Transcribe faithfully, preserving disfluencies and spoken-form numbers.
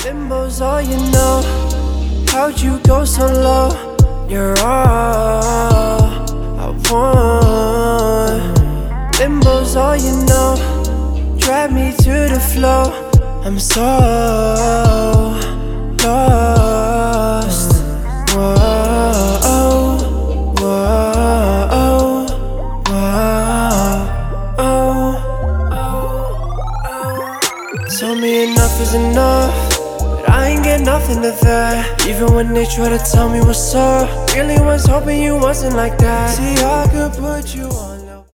Limbo's all you know. How'd you go so low? You're all I want. Limbo's all you know. Drag me to the floor. I'm so lost. Whoa, whoa, whoa, whoa. Told me enough is enough, but I ain't get nothing to that. Even when they try to tell me what's up, really was hoping you wasn't like that. See, I could put you on